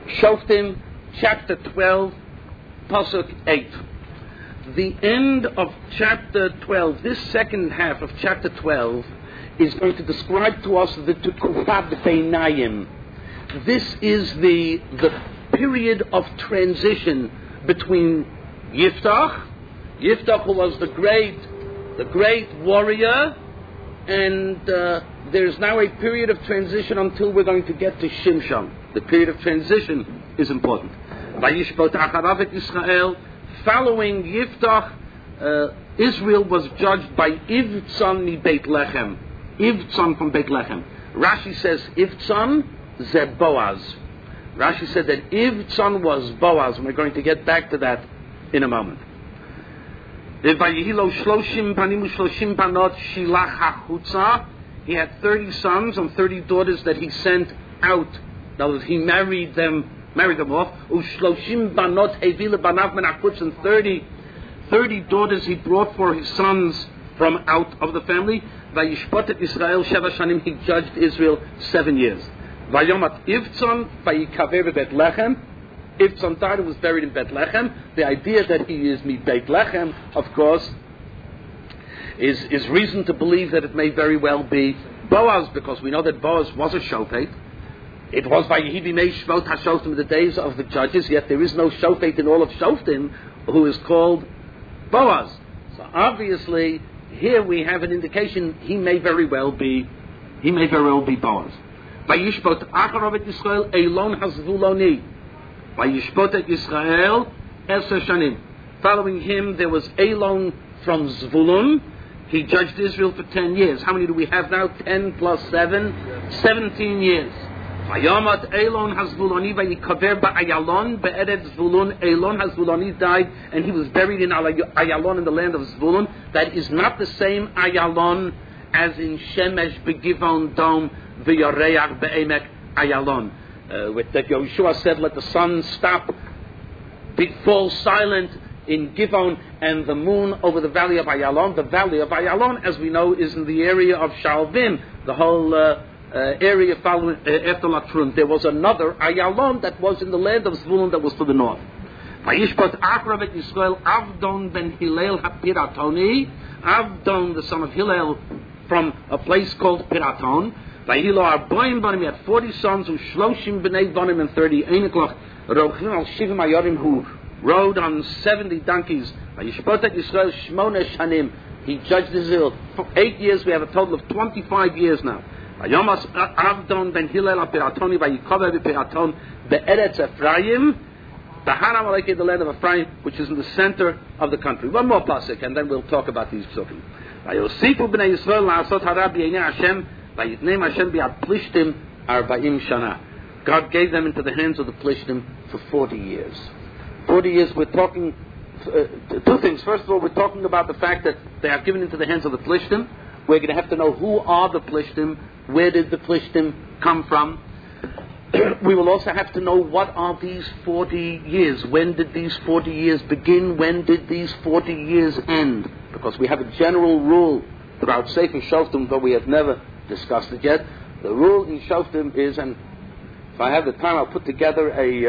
Shoftim, chapter 12, Pasuk 8. The end of chapter 12, this second half of chapter 12, is going to describe to us the Tukufat Beinayim. This is the period of transition between Yiftach, who was the great warrior, and there's now a period of transition until we're going to get to Shimshon. The period of transition is important. Vayishpot acharav et Yisrael. Following Yiftach, Israel was judged by Ivtzon mi Beit Lechem. Ivtzon from Beit Lechem. Rashi says Ivtzon ze Boaz. Rashi said that Ivtzon was Boaz, and we're going to get back to that in a moment. He had 30 sons and 30 daughters that he sent out. In other words, he married them off. And 30 daughters he brought for his sons from out of the family. He judged Israel 7 years. Ivtzon died and was buried in Bethlehem. The idea that he is mi Beit Lechem, of course, is reason to believe that it may very well be Boaz, because we know that Boaz was a shofet. It was by Yehivi Mei Shvot HaShoftim in the days of the judges, yet there is no shofet in all of Shoftim who is called Boaz. So obviously, here we have an indication he may very well be Boaz. Vayishpot Acharav et Yisrael Eilon HaZvuloni. Vayishpot et Yisrael Eser Shanim. Following him, there was Elon from Zvulun. He judged Israel for 10 years. How many do we have now? 10 plus 7? 17 years. Vayamat Elon HaZvuloni vayikaver ba'Ayalon be'eretz Zvulun. Elon HaZvuloni died, and he was buried in Ayalon in the land of Zvulun. That is not the same Ayalon as in Shemesh beGivon Dom v'Yareach be'emek Ayalon. With that Yeshua said, let the sun stop, fall silent in Givon, and the moon over the valley of Ayalon. The valley of Ayalon, as we know, is in the area of Shalvim, the whole area following after Latrun. There was another Ayalon that was in the land of Zvulun that was to the north. Vayishpot Achrav et Yisrael Avdon ben Hillel HaPiratoni. Avdon, the son of Hillel, from a place called Piraton. Vayilo Arboim Banim, he had 40 sons, who Shloshim B'nei Banim, and 30 Einiklach, Rochim al Shivim Ayorim, who rode on 70 donkeys. Vayishpot et Yisrael Shmona Shanim. He judged Israel for 8 years. We have a total of 25 years now. Vayomas Avdon ben Hillel HaPiratoni, Vayikover B'Piraton, Be'eretz Ephraim, Bahana Maleke, the land of Ephraim, which is in the center of the country. One more pasuk, and then we'll talk about these psukim. Vayosifu B'nei Yisrael La'asot Hara B'Yeinei Hashem, Vayitneim Hashem B'Yad Plishtim Arba'im Shana. God gave them into the hands of the Plishtim for 40 years. 40 years, we're talking two things. First of all, we're talking about the fact that they are given into the hands of the Plishtim. We're going to have to know who are the Plishtim, where did the Plishtim come from. We will also have to know what are these 40 years. When did these 40 years begin? When did these 40 years end? Because we have a general rule throughout Sefer Shoftim, though we have never discussed it yet. The rule in Shoftim is, and if I have the time, I'll put together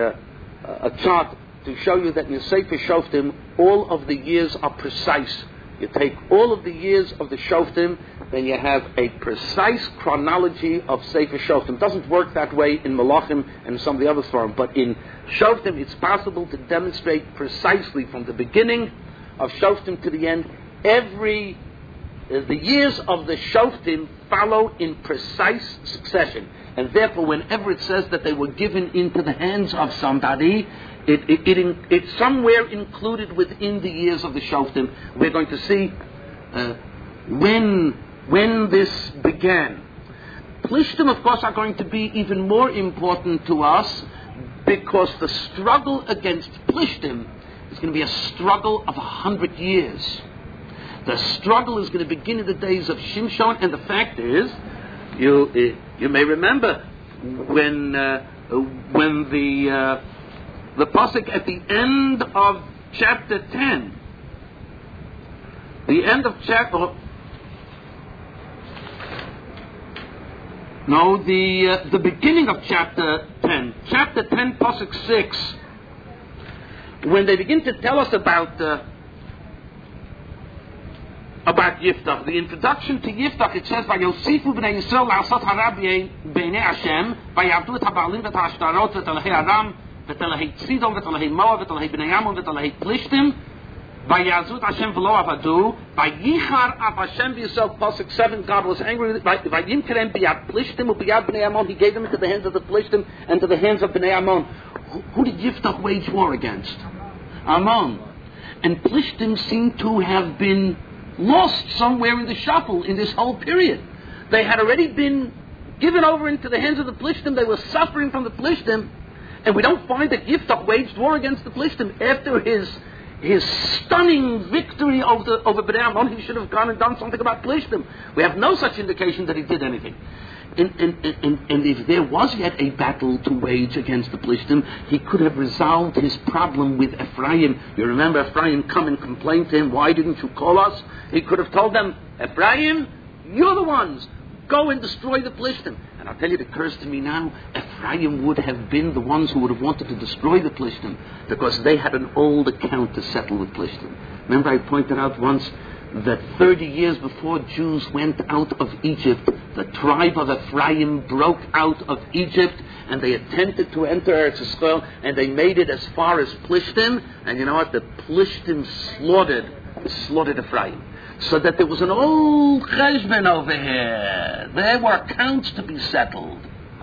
a chart to show you that in Sefer Shoftim, all of the years are precise. You take all of the years of the Shoftim, then you have a precise chronology of Sefer Shoftim. It doesn't work that way in Malachim and some of the other forms, but in Shoftim it's possible to demonstrate precisely from the beginning of Shoftim to the end. The years of the Shoftim follow in precise succession, and therefore whenever it says that they were given into the hands of somebody, it's somewhere included within the years of the Shoftim. We're going to see when this began. Plishtim, of course, are going to be even more important to us, because the struggle against Plishtim is going to be a struggle of 100 years. The struggle is going to begin in the days of Shimshon, and the fact is, you may remember when the pasuk at the end of chapter 10, the beginning of chapter 10, 10. Chapter 10, Pasuk 6. When they begin to tell us about Yiftach, the introduction to Yiftach, it says, "Vayosifu b'nei Yisrael la'asot harabiyei b'nei Hashem, vayavdu et ha'ba'alim v'et ha'ashtarot v'et alahei Aram v'et alahei Tzidon v'et alahei Moab v'et alahei b'nei Ammon v'et alahei Plishtim vayazut Hashem v'lo avadu vayichar av Hashem v'Yisrael." Pasuk 7. God was angry with vayim kerem b'yad Plishtim u'b'yad b'nei Ammon. He gave them into the hands of the Plishtim and to the hands of b'nei Ammon. Who did Yiftach wage war against? Ammon. And Plishtim seem to have been lost somewhere in the shuffle in this whole period. They had already been given over into the hands of the Plishtim. They were suffering from the Plishtim, and we don't find that Yiftach waged war against the Plishtim after his stunning victory over Bnei Ammon. He should have gone and done something about Plishtim. We have no such indication that he did anything. And if there was yet a battle to wage against the Plishtim, he could have resolved his problem with Ephraim. You remember Ephraim come and complain to him, "Why didn't you call us?" He could have told them, "Ephraim, you're the ones. Go and destroy the Plishtim." And I'll tell you, it occurs to me now, Ephraim would have been the ones who would have wanted to destroy the Plishtim, because they had an old account to settle with Plishtim. Remember I pointed out once that 30 years before Jews went out of Egypt, the tribe of Ephraim broke out of Egypt, and they attempted to enter Eretz Yisrael, and they made it as far as Plishtim, and you know what? The Plishtim slaughtered Ephraim. So that there was an old cheshbon over here. There were accounts to be settled.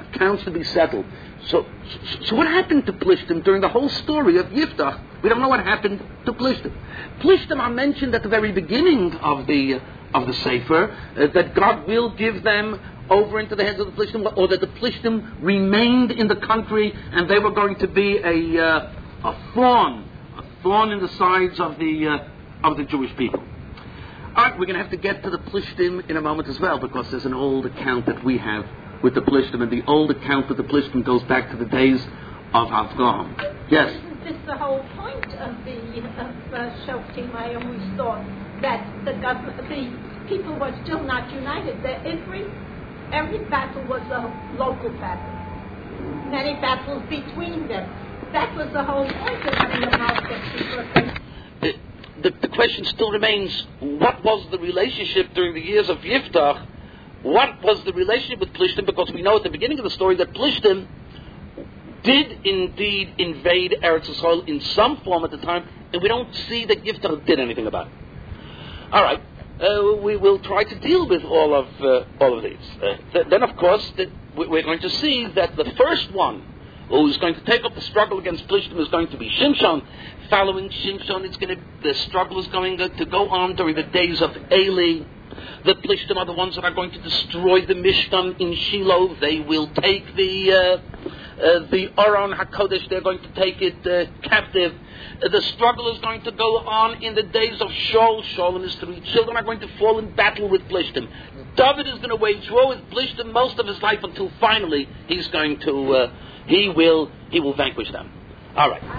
So what happened to Plishtim during the whole story of Yiftach? We don't know what happened to Plishtim. Plishtim are mentioned at the very beginning of the Sefer, that God will give them over into the hands of the Plishtim, or that the Plishtim remained in the country, and they were going to be a thorn in the sides of the Jewish people. All right, we're going to have to get to the Plishtim in a moment as well, because there's an old account that we have with the Plishtim, and the old account with the Plishtim goes back to the days of Avram. Yes? Isn't this the whole point of the Shoftim Hayom? We thought that the people were still not united. That every battle was a local battle. Many battles between them. That was the whole point of having a mouth. The question still remains, what was the relationship during the years of Yiftach? What was the relationship with Plishtim? Because we know at the beginning of the story that Plishtim did indeed invade Eretz Yisrael in some form at the time, and we don't see that Yiftach did anything about it. All right, we will try to deal with all of these. Then, of course, we're going to see that the first one who is going to take up the struggle against Plishtim is going to be Shimshon. Following Shimshon, the struggle is going to go on during the days of Eli. The Plishtim are the ones that are going to destroy the Mishkan in Shiloh. They will take the Aron HaKodesh. They're going to take it captive. The struggle is going to go on in the days of Shaul. Shaul and his 3 children are going to fall in battle with Plishtim. David is going to wage war with Plishtim most of his life until finally he's going to he will vanquish them. All right.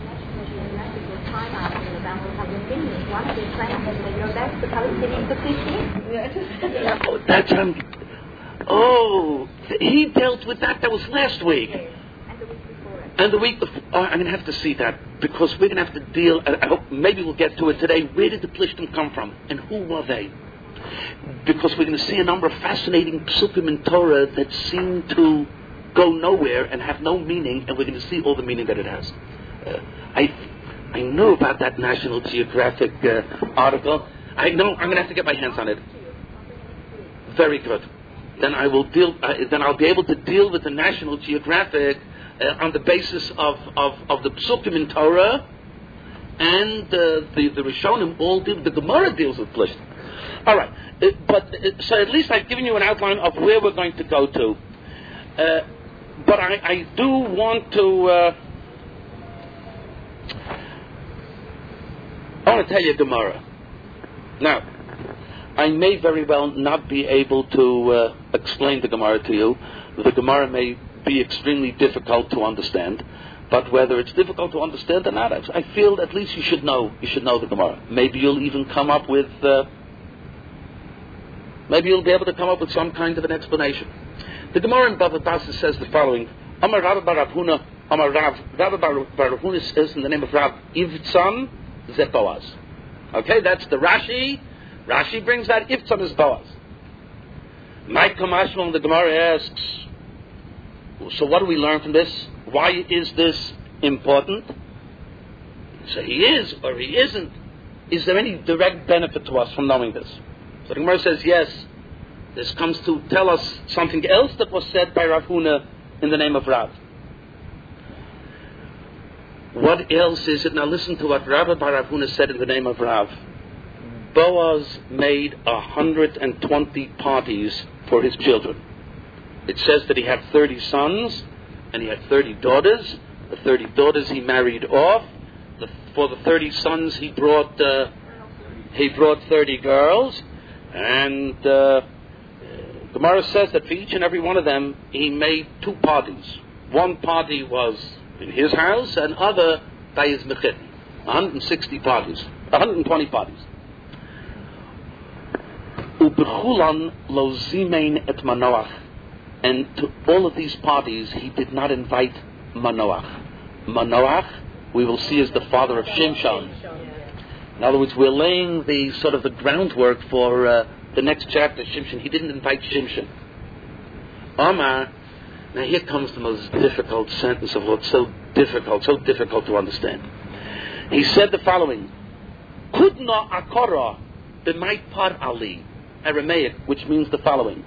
That's the Palestinians appreciate. He dealt with that. That was last week. And the week before. I'm going to have to see that, because we're going to have to deal. I hope maybe we'll get to it today. Where did the Plishtim come from, and who were they? Because we're going to see a number of fascinating psukim in Torah that seem to go nowhere and have no meaning, and we're going to see all the meaning that it has. I know about that National Geographic article. I know I'm going to have to get my hands on it. Very good. Then I will deal. Then I'll be able to deal with the National Geographic on the basis of the psukim in Torah, and the Rishonim all deal. The Gemara deals with Plishtim. All right, so at least I've given you an outline of where we're going to go to. But I do want to. I want to tell you a Gemara. Now, I may very well not be able to explain the Gemara to you. The Gemara may be extremely difficult to understand, but whether it's difficult to understand or not, I feel at least you should know the Gemara. Maybe you'll even come up with. Maybe you'll be able to come up with some kind of an explanation. The Gemara in Bava Basra says the following Amar Rabbi Bar Huna, Amar Rabbi Bar Huna says in the name of Rav Ivtzan ze Boaz. Okay, that's the Rashi. Rashi brings that Ivtzan is Boaz. Mike Kamashmal, the Gemara asks, so what do we learn from this? Why is this important? So he is or he isn't. Is there any direct benefit to us from knowing this? So the Gemara says yes. This comes to tell us something else that was said by Rav Huna in the name of Rav. What else is it? Now listen to what Rabbi Bar Rav Huna said in the name of Rav. Boaz made 120 parties for his children. It says that he had 30 sons and he had 30 daughters. The 30 daughters he married off. For the 30 sons he brought 30 girls. And Gemara says that for each and every one of them he made 2 parties. One party was in his house and other by his mechit. 160 parties. 120 parties. Ubechulan lo zimein et Manoach. And to all of these parties he did not invite Manoach. Manoach, we will see, is the father of Shimshon. In other words, we're laying the sort of the groundwork for the next chapter, Shimshon. He didn't invite Shimshon. Omar, now here comes the most difficult sentence of what's so difficult to understand. He said the following: Kudna akora b'mait par ali, Aramaic, which means the following: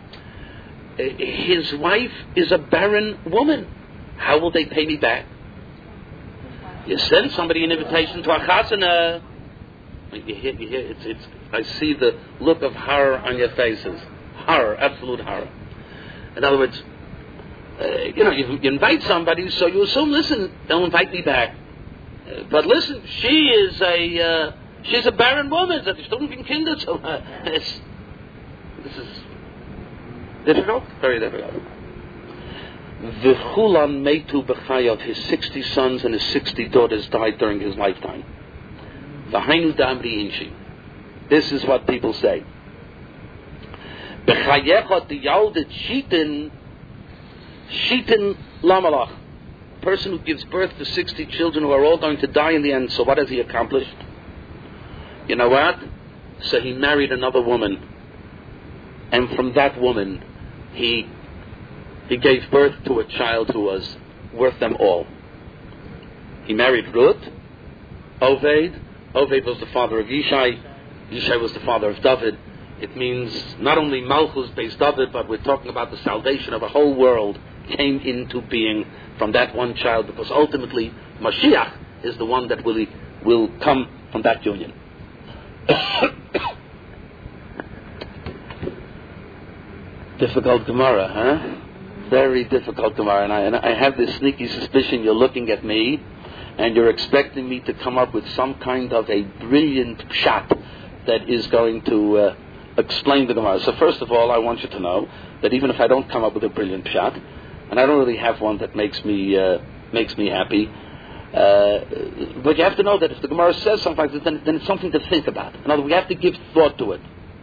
his wife is a barren woman. How will they pay me back? You send somebody an invitation to a chasana. You hear, it's. I see the look of horror on your faces. Horror, absolute horror. In other words, you invite somebody, so you assume, listen, they'll invite me back. But listen, she's a barren woman. That she doesn't even kinder. So this is difficult, very difficult. V'chulan meitu b'chayav, his 60 sons and his 60 daughters died during his lifetime. V'hainu damri inshi. This is what people say. B'chayecha tiyaldet shitin lamalach. A person who gives birth to 60 children who are all going to die in the end, so what has he accomplished? You know what? So he married another woman. And from that woman, he gave birth to a child who was worth them all. He married Ruth, Oved. Oved was the father of Yishai. Yishai was the father of David. It means not only Malchus based David, but we're talking about the salvation of a whole world came into being from that one child, because ultimately Mashiach is the one that will come from that union. Difficult Gemara, huh? Very difficult Gemara. And I have this sneaky suspicion you're looking at me and you're expecting me to come up with some kind of a brilliant pshat that is going to explain the Gemara. So first of all, I want you to know that even if I don't come up with a brilliant pshat, and I don't really have one that makes me happy, but you have to know that if the Gemara says something like this, then it's something to think about. In other words, we have to give thought to it.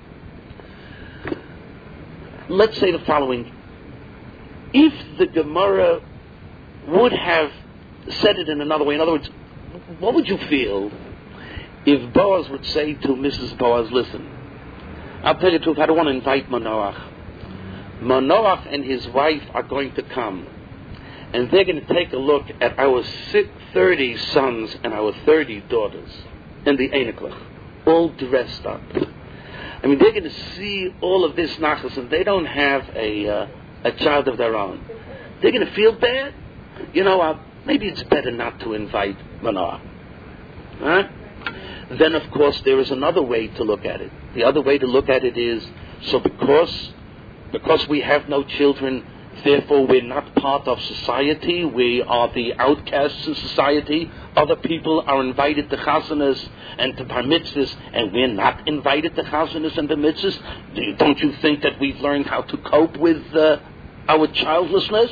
Let's say the following: if the Gemara would have said it in another way, in other words, what would you feel if Boaz would say to Mrs. Boaz, listen, I'll tell you the truth, I don't want to invite Manoach. Manoach and his wife are going to come, and they're going to take a look at our 30 sons and our 30 daughters in the Einiklach, all dressed up. I mean, they're going to see all of this nachas, and they don't have a child of their own. They're going to feel bad. You know, maybe it's better not to invite Manoach. Huh? Then, of course, there is another way to look at it. The other way to look at it is, so because we have no children, therefore we're not part of society, we are the outcasts of society. Other people are invited to chasanas and to bar mitzvahs, and we're not invited to chasanas and bar mitzvahs. Don't you think that we've learned how to cope with our childlessness?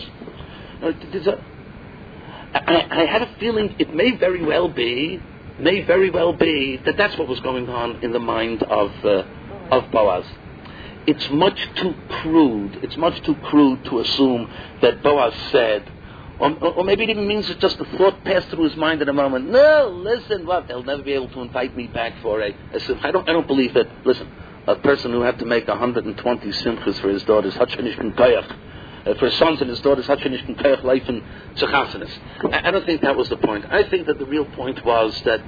I had a feeling it may very well be that that's what was going on in the mind of Boaz. it's much too crude. It's much too crude to assume that Boaz said, or maybe it even means that just the thought passed through his mind in a moment. No, listen, what? They'll never be able to invite me back for a simcha. I don't believe that. Listen, a person who had to make 120 simchas for his daughters, for his sons and his daughters, life in Tzechasanis. I don't think that was the point. I think that the real point was that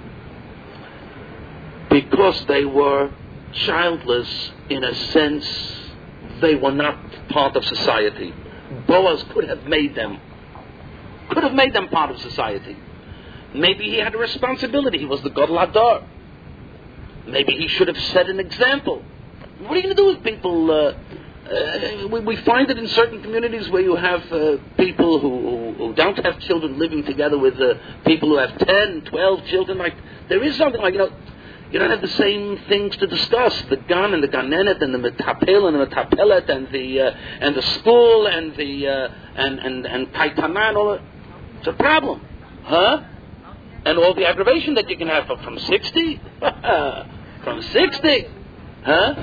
because they were childless, in a sense, they were not part of society. Boaz could have made them part of society. Maybe he had a responsibility. He was the Gadol Hador. Maybe he should have set an example. What are you going to do with people? We find it in certain communities where you have people who don't have children living together with people who have 10, 12 children. Like, there is something like, you don't have the same things to discuss. The gan and the ganenet and the metapel and the metapelet and the school and the and kaitana and all that. It's a problem, huh? And all the aggravation that you can have from 60, from 60, huh?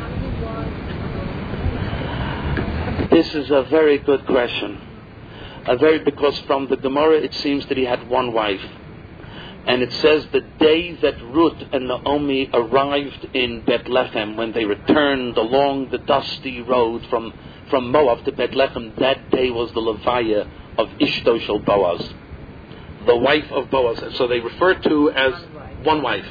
This is a very good question. Because from the Gemara it seems that he had one wife. And it says the day that Ruth and Naomi arrived in Bethlehem, when they returned along the dusty road from Moab to Bethlehem, that day was the Levaya of Ishto Shel Boaz, the wife of Boaz. So they refer to as one wife.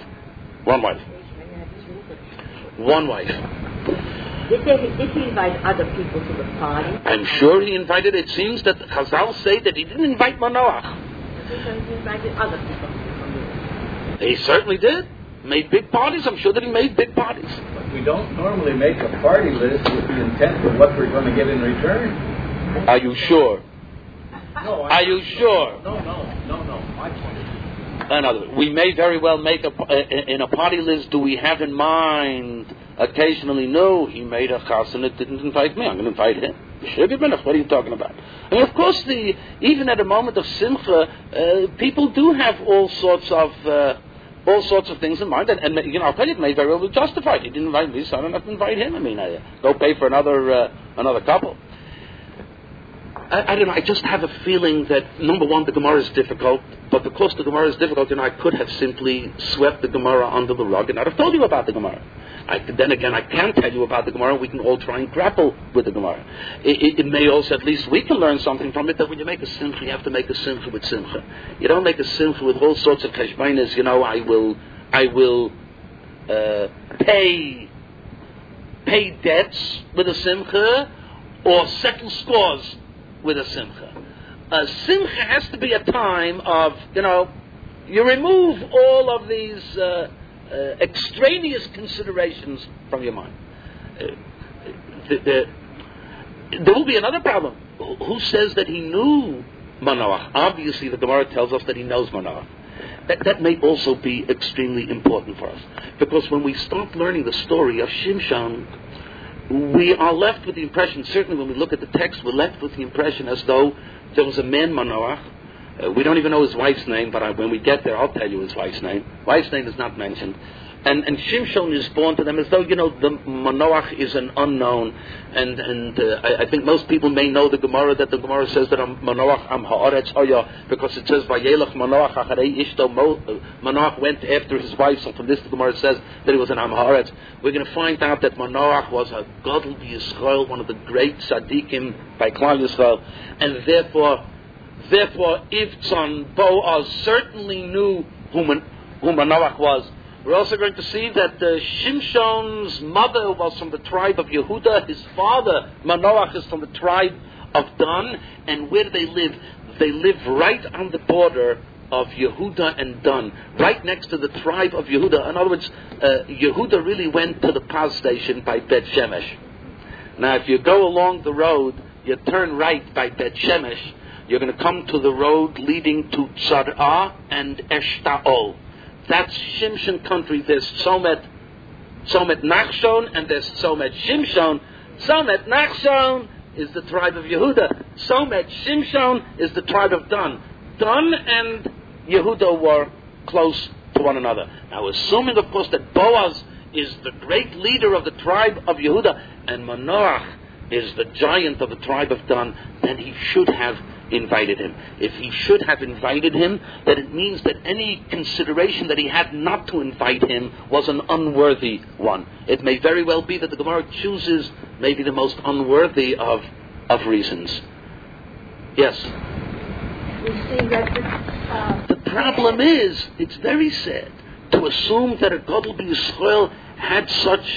Did he invite other people to the party? I'm sure he invited. It seems that Chazal say that he didn't invite Manoach. He invited other people. He certainly did. Made big parties. I'm sure that he made big parties. But we don't normally make a party list with the intent of what we're going to get in return. Are you sure? No. Are you sure? No. My point. Another. We may very well make in a party list. Do we have in mind? Occasionally, no. He made a chassan that didn't invite me. I'm going to invite him. What are you talking about? And of course, even at a moment of simcha, people do have all sorts of things in mind, and I'll tell you, it may very well be justified. He didn't invite me, so I don't have to invite him. I mean, go pay for another couple. I don't know. I just have a feeling that, number one, the Gemara is difficult, but because the Gemara is difficult, I could have simply swept the Gemara under the rug and not have told you about the Gemara. Then again, I can tell you about the Gemara. We can all try and grapple with the Gemara. It may also, at least we can learn something from it, that when you make a simcha, you have to make a simcha with simcha. You don't make a simcha with all sorts of cheshbainas. I will pay debts with a simcha, or settle scores with a simcha. A simcha has to be a time of, you remove all of these extraneous considerations from your mind. There will be another problem. Who says that he knew Manoach? Obviously, the Gemara tells us that he knows Manoach. That may also be extremely important for us, because when we start learning the story of Shimshon, we are left with the impression, certainly when we look at the text, we're left with the impression as though there was a man, Manoach. We don't even know his wife's name, but when we get there, I'll tell you his wife's name. Wife's name is not mentioned. And Shimshon is born to them as though, the Manoach is an unknown. And I think most people may know the Gemara, that the Gemara says that Manoach am ha'aretz hoya, because it says, Vayelach Manoach acharei ishto, Manoach went after his wife, so from this the Gemara says that he was an am ha'aretz. We're going to find out that Manoach was a Gadol Yisrael, one of the great tzaddikim by Klal Yisrael, and therefore Ivtzon Boaz certainly knew who Manoach was. We're also going to see that Shimshon's mother was from the tribe of Yehuda. His father, Manoach, is from the tribe of Dan. And where do they live? They live right on the border of Yehuda and Dan, right next to the tribe of Yehuda. In other words, Yehuda really went to the Paz station by Bet Shemesh. Now, if you go along the road, you turn right by Bet Shemesh, you're going to come to the road leading to Tzar'ah and Eshtaol. That's Shimshon country. There's Tzomet Nachshon and there's Tzomet Shimshon. Tzomet Nachshon is the tribe of Yehuda. Tzomet Shimshon is the tribe of Dan. Dan and Yehuda were close to one another. Now, assuming, of course, that Boaz is the great leader of the tribe of Yehuda, and Manoach is the giant of the tribe of Dan, then he should have invited him. If he should have invited him, then it means that any consideration that he had not to invite him was an unworthy one. It may very well be that the Gemara chooses maybe the most unworthy of reasons. Yes? We see that the problem is, it's very sad to assume that a Gadol B'Yisrael had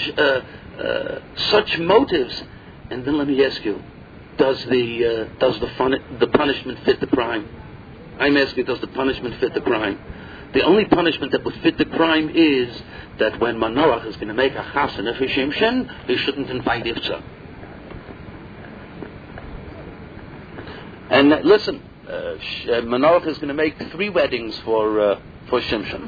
such motives. And then let me ask you, does the punishment fit the crime? I'm asking, does the punishment fit the crime? The only punishment that would fit the crime is that when Manoach is going to make a chasana for Shimshon, he shouldn't invite Ifsa. And listen, Manoach is going to make 3 weddings for Shimshon.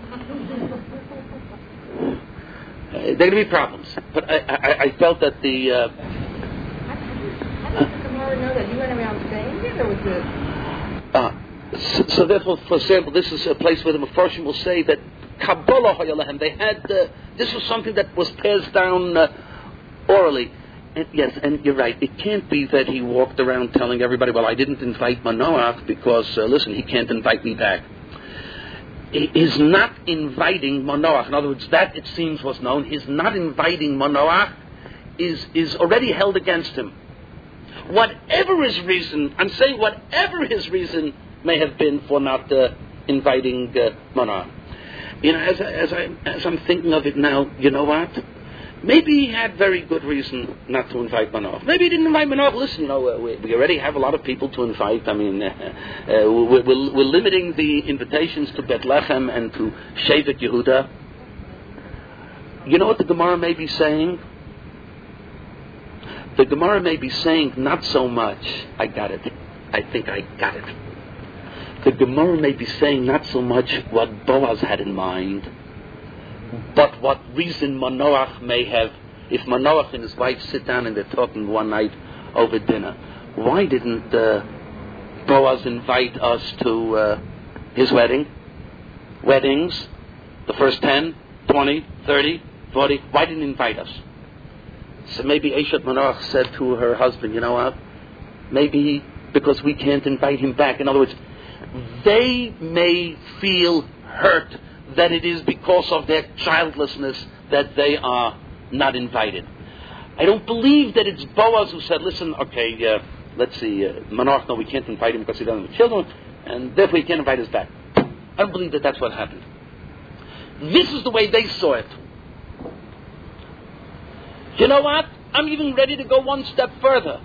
There are going to be problems, but I felt that the. How did the Gemara know that? You went around saying it, or was it? So therefore, for example, this is a place where the Mefarshim will say that Kabbalah Hayalahem. They had this was something that was passed down orally. And yes, and you're right. It can't be that he walked around telling everybody, "Well, I didn't invite Manoach because listen, he can't invite me back." His not inviting Manoach, in other words, that it seems was known. His not inviting Manoach is already held against him. Whatever his reason, I'm saying whatever his reason may have been for not inviting Manoach. You know, as I'm thinking of it now, you know what? Maybe he had very good reason not to invite Manoach. Maybe he didn't invite Manoach. Listen, you know, we already have a lot of people to invite. I mean, we're limiting the invitations to Bethlehem and to Shevet Yehuda. You know what the Gemara may be saying? The Gemara may be saying not so much, I got it. I think I got it. The Gemara may be saying not so much what Boaz had in mind, but what reason Manoach may have. If Manoach and his wife sit down and they're talking one night over dinner, why didn't Boaz invite us to his weddings, the first 10, 20, 30, 40, why didn't he invite us? So maybe Eshet Manoach said to her husband, you know what, maybe because we can't invite him back. In other words, they may feel hurt that it is because of their childlessness that they are not invited. I don't believe that it's Boaz who said, listen, okay, let's see, Manoach, no, we can't invite him because he doesn't have children, and therefore he can't invite us back. I don't believe that that's what happened. This is the way they saw it. You know what? I'm even ready to go one step further.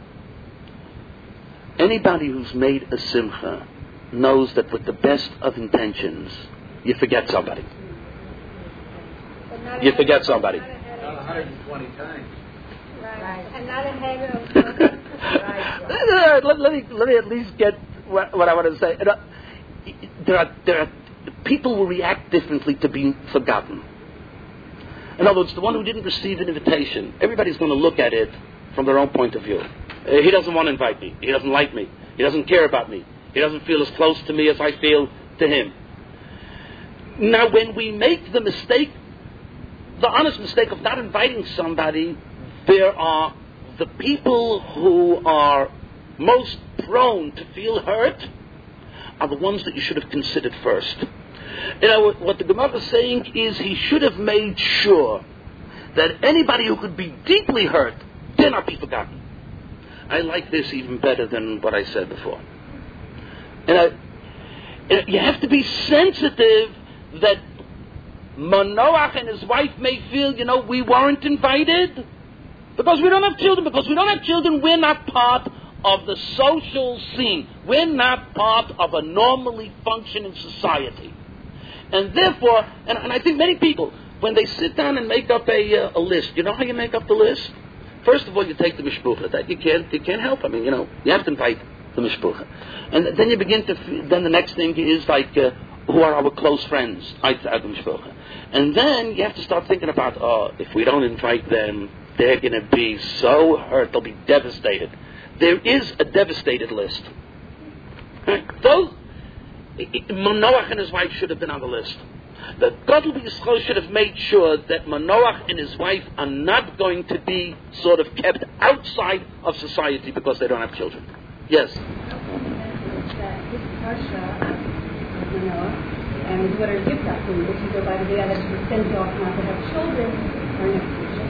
Anybody who's made a simcha knows that with the best of intentions, you forget somebody. You forget somebody. Not 120 times. right, and not ahead of. Let me at least get what I want to say. There are people who react differently to being forgotten. In other words, the one who didn't receive an invitation, everybody's going to look at it from their own point of view. He doesn't want to invite me. He doesn't like me. He doesn't care about me. He doesn't feel as close to me as I feel to him. Now, when we make the mistake, the honest mistake of not inviting somebody, there are the people who are most prone to feel hurt are the ones that you should have considered first. You know, what the Gemara is saying is he should have made sure that anybody who could be deeply hurt dare not be forgotten. I like this even better than what I said before. And you have to be sensitive that Manoach and his wife may feel, you know, we weren't invited because we don't have children. Because we don't have children, we're not part of the social scene. We're not part of a normally functioning society. And therefore, and I think many people, when they sit down and make up a list, you know how you make up the list? First of all, you take the mishpucha. That you can't help. I mean, you know, you have to invite the mishpucha. And then you begin to, then the next thing is like, who are our close friends? And then you have to start thinking about, if we don't invite them, they're going to be so hurt, they'll be devastated. There is a devastated list. Right? Those, Manoach and his wife should have been on the list. The Gadol Yisrael should have made sure that Manoach and his wife are not going to be sort of kept outside of society because they don't have children. Yes? His Parsha of Manoach and his daughter Yiftach, and if you go by the way that she was sent off not to have children, are next to each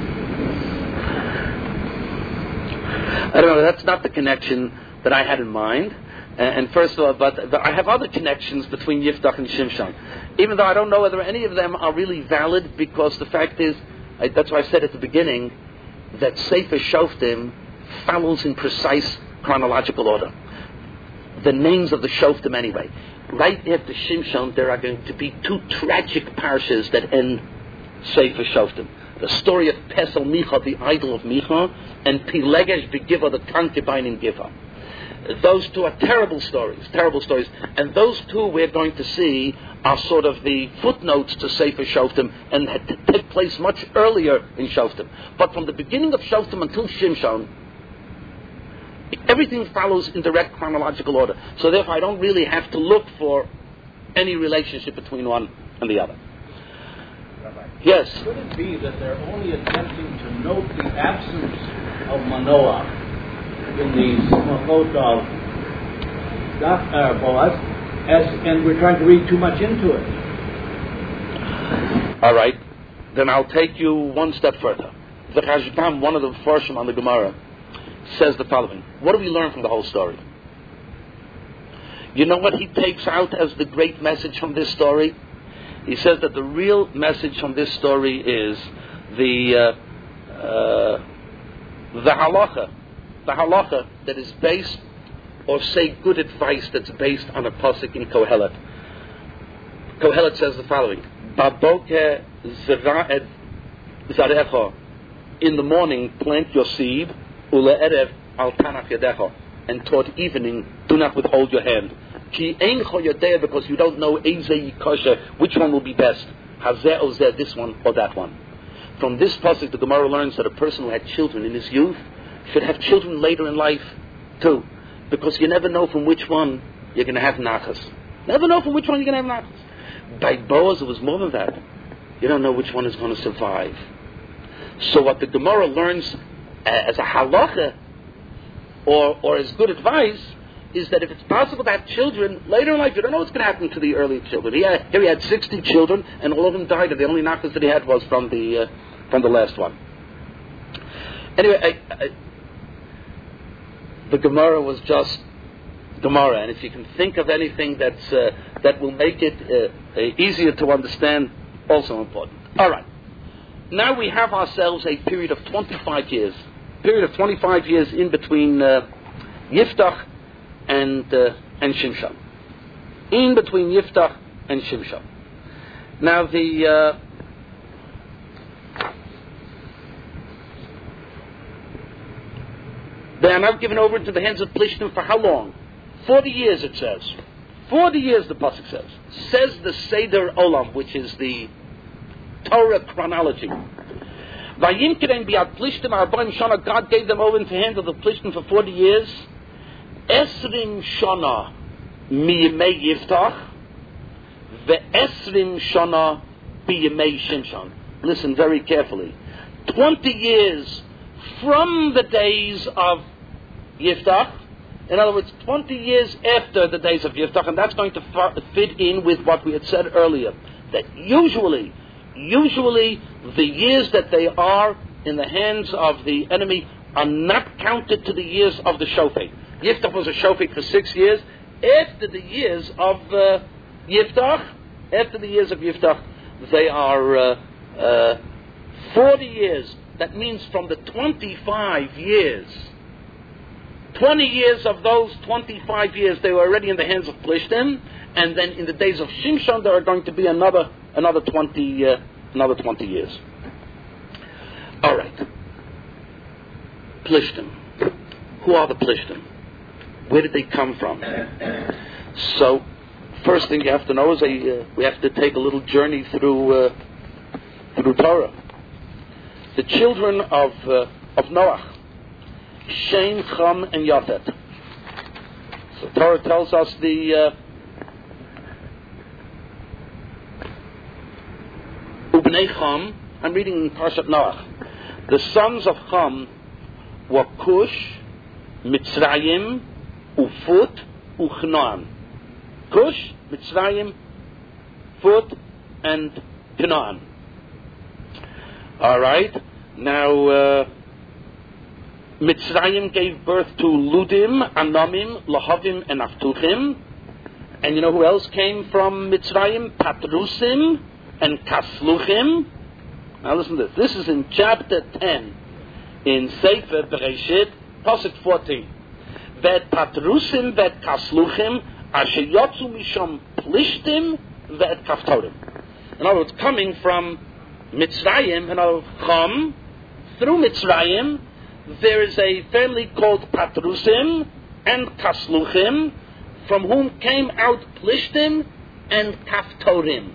other. I don't know, that's not the connection that I had in mind. And first of all, but I have other connections between Yiftach and Shimshon, even though I don't know whether any of them are really valid, because the fact is, that's why I said at the beginning, that Sefer Shoftim follows in precise chronological order. The names of the Shoftim anyway. Right after Shimshon, there are going to be two tragic parshas that end Sefer Shoftim. The story of Pesel Micha, the idol of Micha, and Pilegesh Begiva, the concubine in Giva. Those two are terrible stories. And those two we're going to see are sort of the footnotes to Sefer Shoftim and had to take place much earlier in Shoftim. But from the beginning of Shoftim until Shimshon, everything follows in direct chronological order. So therefore I don't really have to look for any relationship between one and the other. Rabbi, Yes? could it be that they're only attempting to note the absence of Manoah in the Simachot of Boaz, and we're trying to read too much into it? All right. Then I'll take you one step further. The Rashbam, one of the Farshim on the Gemara, says the following. What do we learn from the whole story? You know what he takes out as the great message from this story? He says that the real message from this story is the halacha. The halacha that is based, or say good advice that's based on a pasuk in Kohelet. Kohelet says the following. Baboker zera'ed zarecha. In the morning, plant your seed. Ule'erev al tanach yadecha. And toward evening, do not withhold your hand. Ki ein cho yodea, because you don't know which one will be best. Hazeh or zeh, this one or that one. From this pasuk, the Gemara learns that a person who had children in his youth should have children later in life too, because you never know from which one you're going to have nachas. Never know from which one you're going to have nachas. By Boaz, it was more than that. You don't know which one is going to survive. So what the Gemara learns as a halacha or as good advice is that if it's possible to have children later in life, you don't know what's going to happen to the early children. Here he had 60 children, and all of them died, and the only nachas that he had was from the last one. Anyway, the Gemara was just Gemara, and if you can think of anything that will make it easier to understand, also important. All right. Now we have ourselves a period of 25 years. In between Yiftach and Shimshon. In between Yiftach and Shimshon. Now they are now given over into the hands of Plishtim for how long? 40 years, it says. 40 years, the pasuk says. Says the Seder Olam, which is the Torah chronology. Vayimkeren biad Plishtim arba'im shana. God gave them over into the hands of the Plishtim for 40 years. Esrim shana miyimei Yiftach, ve'esrim shana biyimei Shimshon. Listen very carefully. 20 years from the days of Yiftach. In other words, 20 years after the days of Yiftach, and that's going to fit in with what we had said earlier, that usually the years that they are in the hands of the enemy are not counted to the years of the shofet. Yiftach was a shofet for 6 years. After the years of Yiftach, they are 40 years. That means from the 25 years, 20 years of those 25 years, they were already in the hands of Plishtim, and then in the days of Shimshon, there are going to be another 20 years. All right. Plishtim. Who are the Plishtim? Where did they come from? So, first thing you have to know is we have to take a little journey through Torah. The children of Noach, Shem, Cham, and Yafet. So Torah tells us Ubnei Cham, I'm reading in Parshat Noach. The sons of Cham were Cush, Mitzrayim, Ufut, Uchnoam. Cush, Mitzrayim, Fut, and Canaan. All right. Now, Mitzrayim gave birth to Ludim, Anamim, Lahavim, and Aftuchim. And you know who else came from Mitzrayim? Patrusim and Kasluchim. Now listen to this. This is in chapter 10 in Sefer Bereshit, Pasuk 14. Vet Patrusim, vet Kasluchim, asher yotzu misham Plishtim, vet Kaftorim. In other words, coming from Mitzrayim, and of Cham, through Mitzrayim, there is a family called Patrusim and Kasluchim, from whom came out Plishtim and Kaftorim.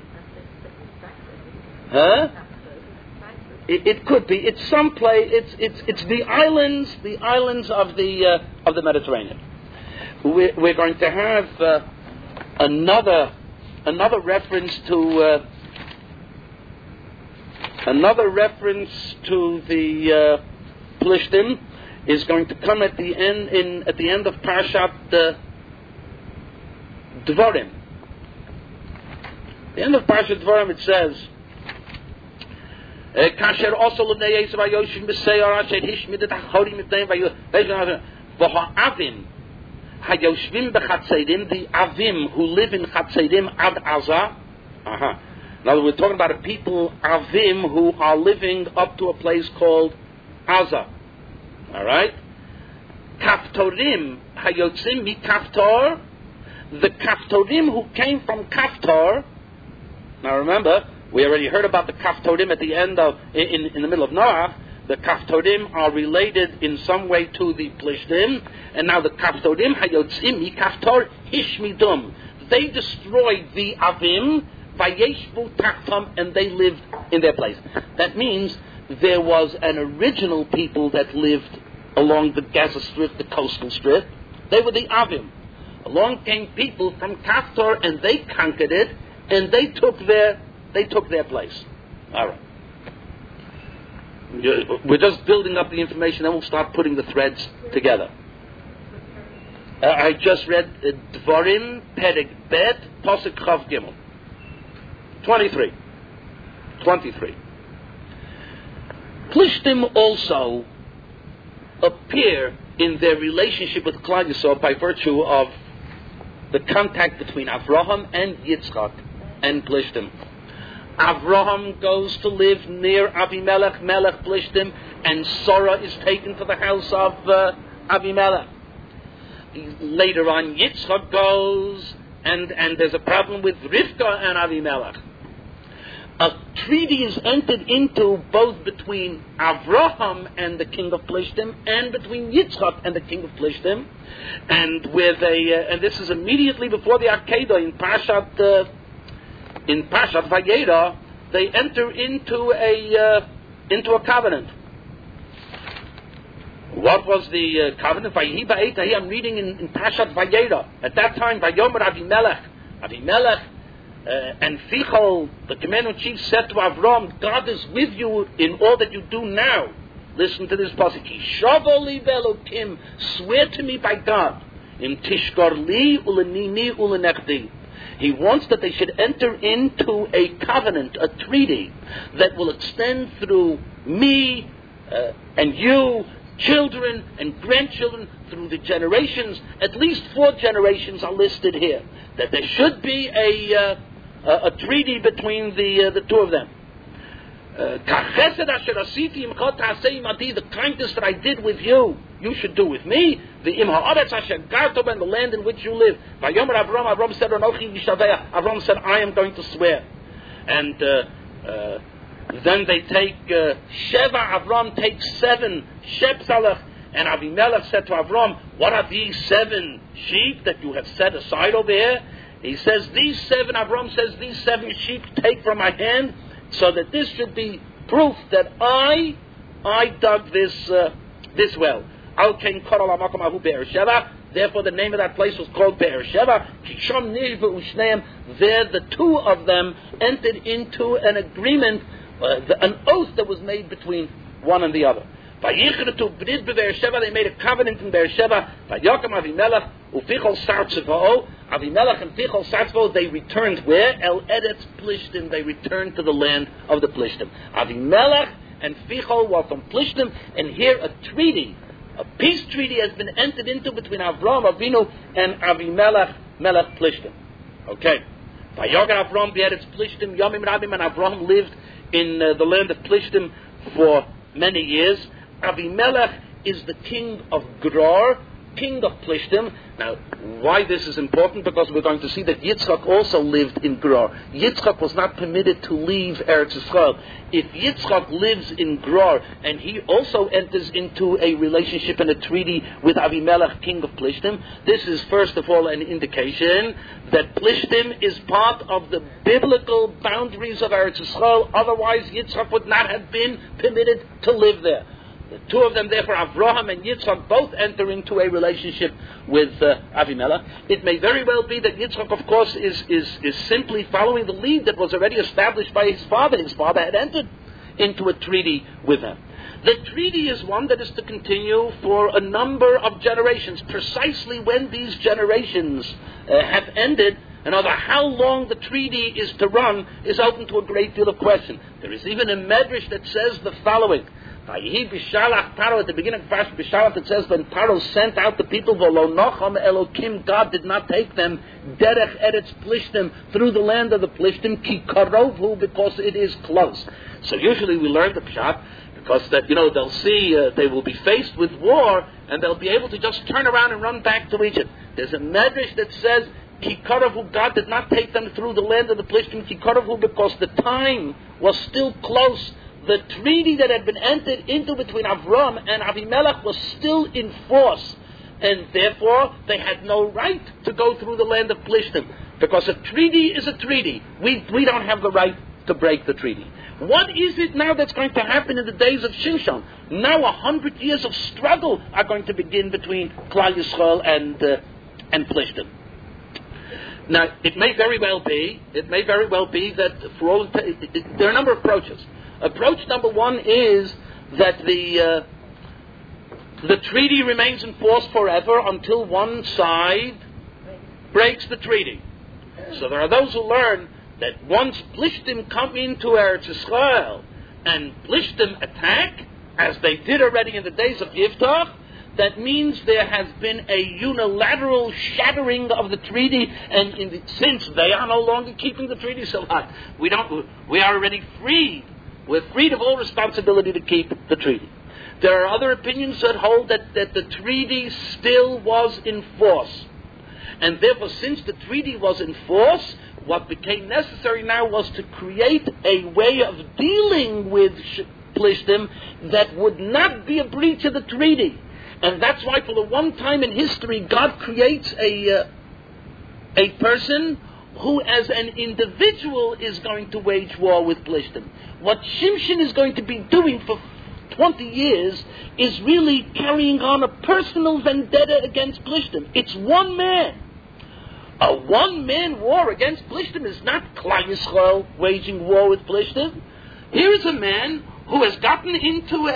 Huh? It could be. It's some place. It's the islands of the Mediterranean. We're going to have another reference to the Plishtim is going to come at the end of Parshat Dvarim. At the end of Parshat Dvarim it says, Kasher also l'bnei Yisrael vayoshim b'seyar asher hishmidet hachorim mipneim v'ha'avim hayoshvim b'chatzeirim, the avim who live in chatzeirim ad Aza. Now we're talking about a people, avim, who are living up to a place called Aza. All right? Kaftorim hayotzim mikaftor, the Kaftorim who came from Kaftor. Now remember, we already heard about the Kaftorim at the end of, in the middle of Noach. The Kaftorim are related in some way to the Plishtim, and now the Kaftorim hayotzim mikaftor hishmidum. They destroyed the Avim, vayeshvu tachtam, and they lived in their place. That means there was an original people that lived along the Gaza Strip, the coastal strip. They were the Avim. Along came people from Kaftor, and they conquered it, and they took their place. All right. We're just building up the information, then we'll start putting the threads together. I just read Dvarim Perek Bet Pasuk Chav Gimel 23. Plishtim also appear in their relationship with Klal Yisrael by virtue of the contact between Avraham and Yitzchak and Plishtim. Avraham goes to live near Avimelech, Melech Plishtim, and Sarah is taken to the house of Avimelech. Later on, Yitzchak goes, and there's a problem with Rivka and Avimelech. A treaty is entered into both between Avraham and the king of Plishtim, and between Yitzchak and the king of Plishtim, and and this is immediately before the Akedah in Parshat Vayera. They enter into a covenant. What was the covenant? I'm reading in Parshat Vayera. At that time, Vayomer Avimelech and Fichol, the commander-in-chief, said to Avram, God is with you in all that you do now. Listen to this passage. Shavoli Velokim, swear to me by God, in Tishkor li ulenini ulenechdi. He wants that they should enter into a covenant, a treaty, that will extend through me and you, children and grandchildren, through the generations. At least 4 generations are listed here. That there should be a treaty between the two of them. The kindness that I did with you, you should do with me. The and the land in which you live. Avram said, Avram said, I am going to swear. And then they take Sheva. Avram takes 7 Shepzalach. And Avimelech said to Avram, what are these 7 sheep that you have set aside over here? He says, Avram says, these 7 sheep take from my hand, so that this should be proof that I dug this well. Therefore, the name of that place was called Be'er Sheva. There, the two of them entered into an agreement, an oath that was made between one and the other. They made a covenant in Be'er Sheva. Avimelech and Fichol Sartzvo, they returned where? El Eretz Plishtim. They returned to the land of the Plishtim. Avimelech and Fichol were from Plishtim, and here a treaty, a peace treaty has been entered into between Avraham Avinu and Avimelech, Melech Plishtim. Okay. Vayogar Avraham Be'eretz Plishtim Yomim Rabim, and Avraham lived in the land of Plishtim for many years. Avimelech is the king of Gerar, king of Plishtim. Now, why this is important? Because we're going to see that Yitzchak also lived in Gerar. Yitzchak was not permitted to leave Eretz Yisrael. If Yitzchak lives in Gerar and he also enters into a relationship and a treaty with Avimelech, king of Plishtim, this is first of all an indication that Plishtim is part of the biblical boundaries of Eretz Yisrael. Otherwise, Yitzchak would not have been permitted to live there. The two of them, therefore, Avraham and Yitzchak, both enter into a relationship with Avimelech. It may very well be that Yitzchak, of course, is simply following the lead that was already established by his father. His father had entered into a treaty with him. The treaty is one that is to continue for a number of generations. Precisely when these generations have ended, another how long the treaty is to run is open to a great deal of question. There is even a medrash that says the following. At the beginning of Parshat Bishalach, it says when Paro sent out the people, V'lo nocham Elokim, God did not take them derech eretz Plishtim, through the land of the Plishtim, ki karovhu, because it is close. So usually we learn the pshat because that they'll see they will be faced with war and they'll be able to just turn around and run back to Egypt. There's a medrash that says ki karovhu, God did not take them through the land of the Plishtim, ki karovhu, because the time was still close. The treaty that had been entered into between Avram and Avimelech was still in force, and therefore they had no right to go through the land of Plishtim, because a treaty is a treaty. We don't have the right to break the treaty. What is it now that's going to happen in the days of Shimshon? Now 100 years of struggle are going to begin between Klal Yisrael and Plishtim. Now, it may very well be that there are a number of approaches. Approach number one is that the treaty remains in force forever until one side breaks the treaty. So there are those who learn that once Plishtim come into Eretz Yisrael and Plishtim attack, as they did already in the days of Yiftach, that means there has been a unilateral shattering of the treaty, and since they are no longer keeping the treaty, so we are already freed. We're freed of all responsibility to keep the treaty. There are other opinions that hold that the treaty still was in force. And therefore, since the treaty was in force, what became necessary now was to create a way of dealing with Plishtim that would not be a breach of the treaty. And that's why for the one time in history, God creates a person who as an individual is going to wage war with Plishtim. What Shimshon is going to be doing for 20 years is really carrying on a personal vendetta against Plishtim. It's one man. A one-man war against Plishtim is not Klal Yisrael waging war with Plishtim. Here is a man who has gotten into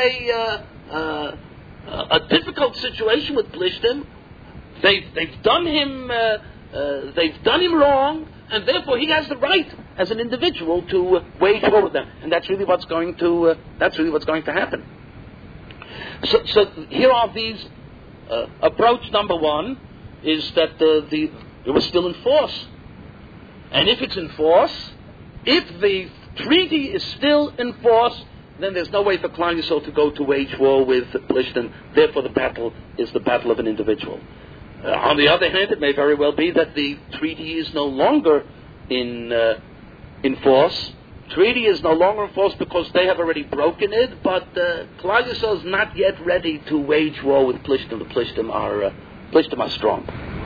a difficult situation with Plishtim. They've done him wrong, and therefore he has the right as an individual to wage war with them. And that's really what's going to happen. So here are these. Approach number one is that it was still in force, and if it's in force, if the treaty is still in force, then there's no way for Klal Yisrael to go to wage war with Plishtim. Therefore, the battle is the battle of an individual. On the other hand, it may very well be that the treaty is no longer in force. Treaty is no longer in force because they have already broken it, but Klal Yisrael is not yet ready to wage war with Plishtim. The Plishtim are strong.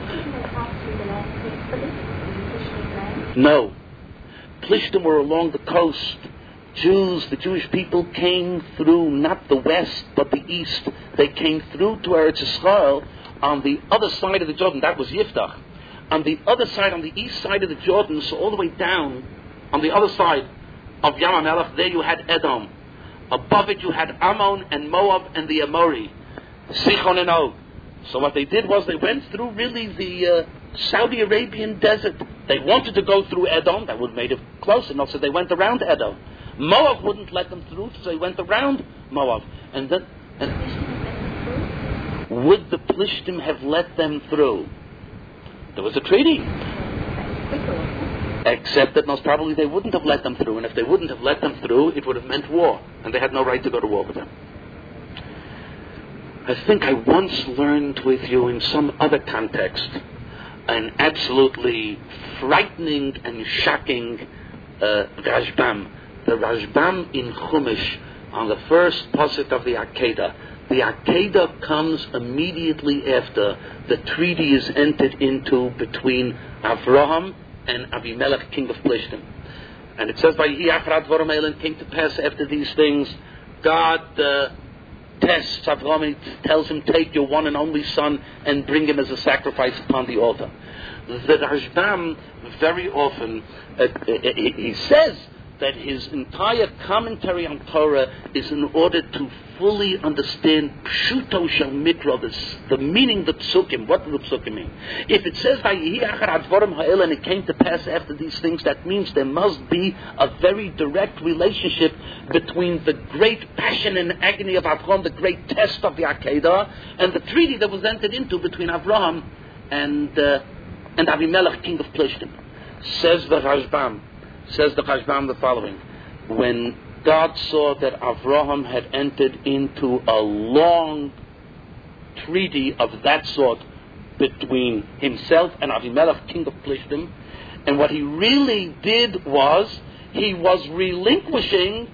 No. Plishtim were along the coast. The Jewish people came through not the west, but the east. They came through to Eretz Yisrael on the other side of the Jordan, that was Yiftach. On the other side, on the east side of the Jordan, so all the way down, on the other side of Yam HaMelech, there you had Edom. Above it you had Ammon and Moab and the Amori, Sichon and Og. So what they did was they went through really the Saudi Arabian desert. They wanted to go through Edom, that would have made it close enough, so they went around Edom. Moab wouldn't let them through, so they went around Moab. And then, would the Plishtim have let them through? There was a treaty. Except that most probably they wouldn't have let them through, and if they wouldn't have let them through, it would have meant war, and they had no right to go to war with them. I think I once learned with you in some other context an absolutely frightening and shocking Rashbam. The Rashbam in Chumash on the first pasuk of the Akedah. The Akedah comes immediately after the treaty is entered into between Avraham and Abimelech, king of Plishtim. And it says, "Vayihi acharad dvarim haeleh," and came to pass after these things, God tests Avraham and tells him, take your one and only son and bring him as a sacrifice upon the altar. The Rashbam very often, he says that his entire commentary on Torah is in order to fully understand Pshuto Shel Mikra, the meaning of the Psukim. What do the Psukim mean? If it says, Vayihi acharad dvarim haeleh, and it came to pass after these things, that means there must be a very direct relationship between the great passion and agony of Avraham, the great test of the Akedah, and the treaty that was entered into between Avraham and Abimelech, king of Plishtim. Says the Rashbam the following: when God saw that Avraham had entered into a long treaty of that sort between himself and Avimelech, king of Plishtim, and what he really did was he was relinquishing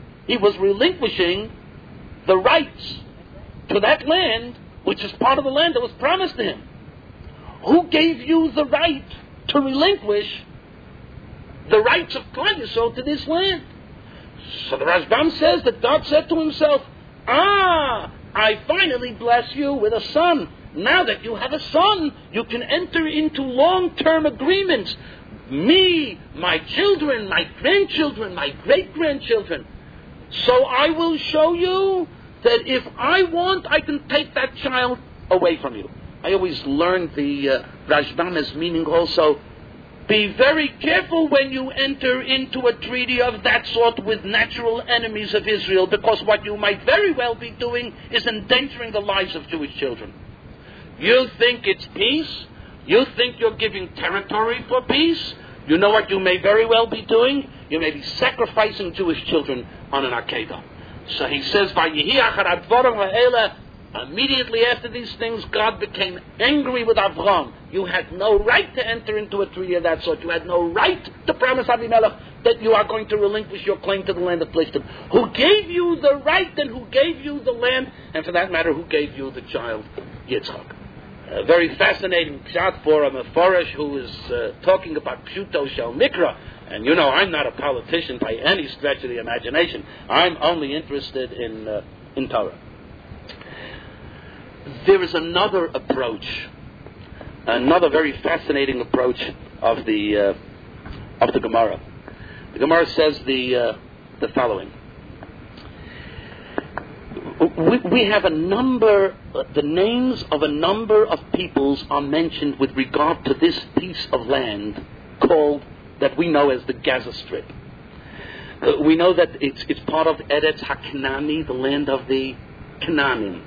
the rights to that land, which is part of the land that was promised to him. Who gave you the right to relinquish the rights of Klal Yisrael to this land? So the Rashbam says that God said to himself, I finally bless you with a son. Now that you have a son, you can enter into long-term agreements. Me, my children, my grandchildren, my great-grandchildren. So I will show you that if I want, I can take that child away from you. I always learned the Rashbam as meaning also, be very careful when you enter into a treaty of that sort with natural enemies of Israel, because what you might very well be doing is endangering the lives of Jewish children. You think it's peace? You think you're giving territory for peace? You know what you may very well be doing? You may be sacrificing Jewish children on an Akedah. So he says, Vayihi acharad dvarim haeleh. Immediately after these things, God became angry with Avraham. You had no right to enter into a treaty of that sort. You had no right to promise Abimelech that you are going to relinquish your claim to the land of Plishtim. Who gave you the right and who gave you the land? And for that matter, who gave you the child Yitzchak? A very fascinating shot for a Meforish who is talking about Pshuto Shel Mikra. And you know, I'm not a politician by any stretch of the imagination. I'm only interested in Torah. There is another approach, another very fascinating approach of the Gemara. The Gemara says the following: we have a number, the names of a number of peoples are mentioned with regard to this piece of land called, that we know as the Gaza Strip. We know that it's part of Eretz HaKanani, the land of the Canaanim.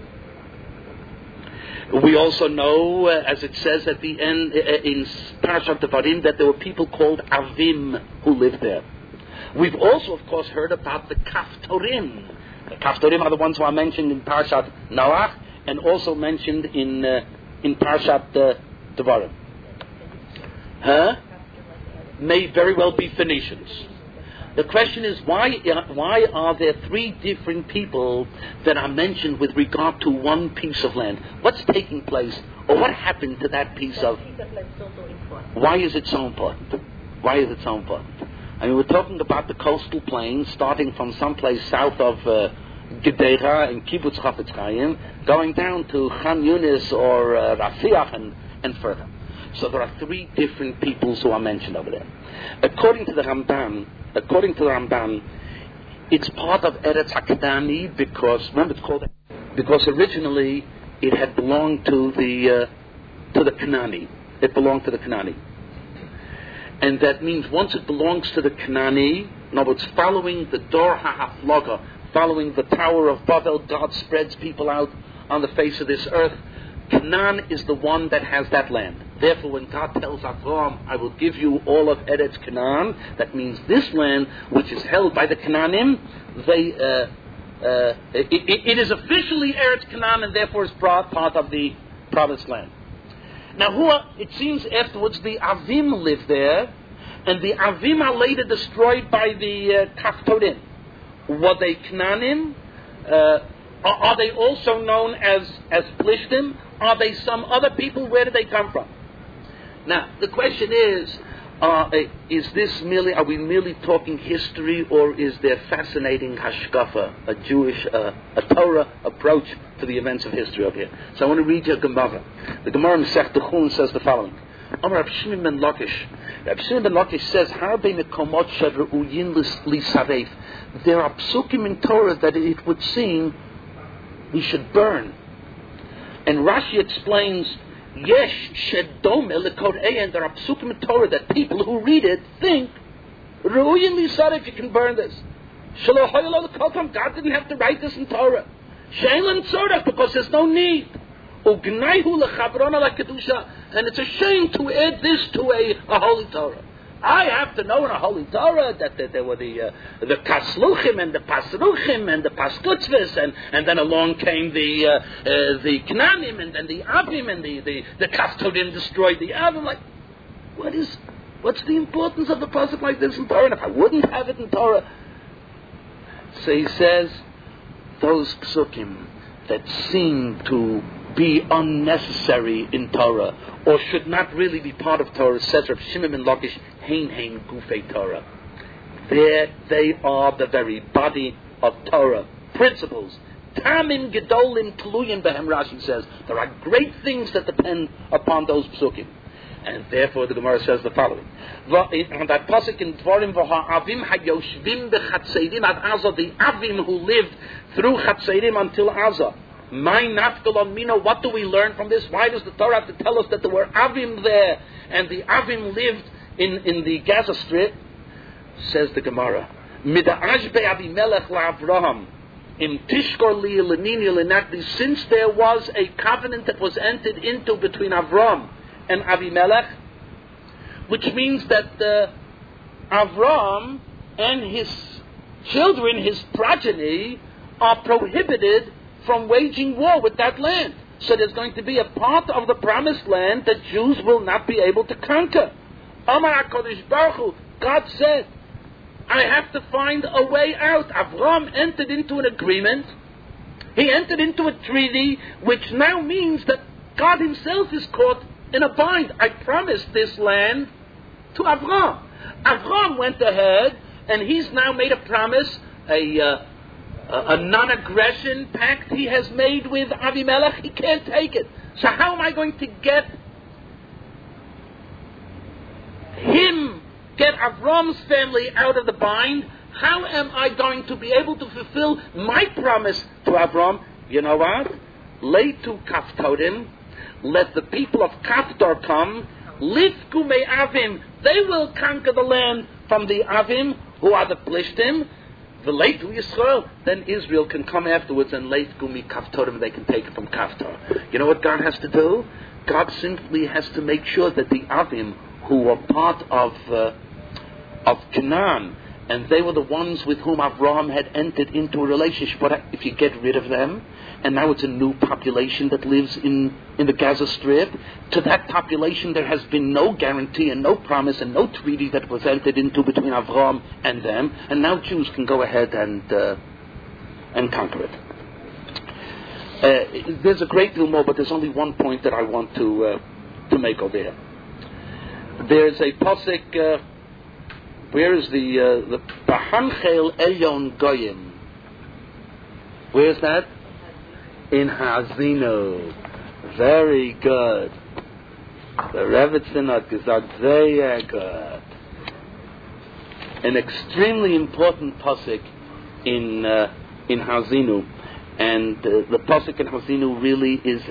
We also know, as it says at the end in Parashat Devarim, that there were people called Avim who lived there. We've also, of course, heard about the Kaftorim. The Kaftorim are the ones who are mentioned in Parashat Noach and also mentioned in Parashat Devarim. May very well be Phoenicians. The question is, why are there three different people that are mentioned with regard to one piece of land? What's taking place, or what happened to that piece of... Why is it so important? Why is it so important? I mean, we're talking about the coastal plain, starting from someplace south of Gedera and Kibbutz Chafetz Chaim, going down to Khan Yunis or Rafiach and further. So there are 3 different peoples who are mentioned over there. According to the Ramban, it's part of Eretz HaKnani because remember it's called because originally it had belonged to the Knani. It belonged to the Knani. And that means once it belongs to the Knani, in other words, following the Dor HaHaflaga, following the Tower of Babel, God spreads people out on the face of this earth. Canaan is the one that has that land. Therefore, when God tells Avram, I will give you all of Eretz Canaan, that means this land, which is held by the Canaanim, it is officially Eretz Canaan and therefore is part of the promised land. Now, it seems afterwards the Avim lived there, and the Avim are later destroyed by the Kaftorim. Were they Canaanim? Are they also known as Plishtim? Are they some other people? Where did they come from? Now, the question is this merely, are we merely talking history, or is there fascinating hashkafa, a Jewish, a Torah approach to the events of history over here? So I want to read you a Gemara. The Gemara in Masechta Chulin says the following. Rab Shimon ben Lakish says, there are psukim in Torah that it would seem we should burn. And Rashi explains, Yesh shedome lekod and there are psukim in Torah that people who read it think, Ru'uyin lisaref, you can burn this. God didn't have to write this in Torah. She'en tzorach, because there's no need. Ugnaihu lechabrona lekedusha, and it's a shame to add this to a holy Torah. I have to know in a holy Torah that there were the Kasluchim and the Pasruchim and the Paskutzvis, and then along came the Knanim and then the Avim, and the Kaftorim destroyed the Avim. Like, what's the importance of a pasuk like this in Torah? And if I wouldn't have it in Torah, so he says those psukim that seem to be unnecessary in Torah, or should not really be part of Torah, says Rav Shimon ben Lakish, Hein Gufei Torah. They are the very body of Torah. Principles. Tamim Gedolim Tluyim Behem, Rashi says. There are great things that depend upon those psukim. And therefore the Gemara says the following. On that pasuk in Dvarim, Avim hayoshvim bechatzeirim ad Azah, the Avim who lived through Chatzeirim until Azah. What do we learn from this? Why does the Torah have to tell us that there were Avim there and the Avim lived in the Gaza Strip? Says the Gemara, since there was a covenant that was entered into between Avram and Avimelech, which means that Avram and his children, his progeny, are prohibited from waging war with that land. So there's going to be a part of the promised land that Jews will not be able to conquer. Amar HaKadosh Baruch Hu, God said, I have to find a way out. Avram entered into an agreement. He entered into a treaty, which now means that God himself is caught in a bind. I promised this land to Avram. Avram went ahead, and he's now made a promise, a non-aggression pact he has made with Avimelech. He can't take it. So how am I going to get Avram's family out of the bind? How am I going to be able to fulfill my promise to Avram? You know what? Leitu Kaftorim, let the people of Kaftor come. Lifku me Avim, they will conquer the land from the Avim, who are the Plishtim. The Leitu Yisrael, then Israel can come afterwards and Leitu mi Kaftorim, they can take it from Kaftor. You know what God has to do? God simply has to make sure that the Avim, who were part of Canaan, and they were the ones with whom Avraham had entered into a relationship. But if you get rid of them, and now it's a new population that lives in the Gaza Strip, to that population there has been no guarantee and no promise and no treaty that was entered into between Avraham and them, and now Jews can go ahead and conquer it. There's a great deal more, but there's only one point that I want to make over here. There's a pasuk. Where is the B'hanchel Elyon Goyim? Where's that? In Hazino. Very good. The Rebbetzin hat gesagt, sehr good. An extremely important pasuk in Hazinu, and the pasuk in Hazinu really is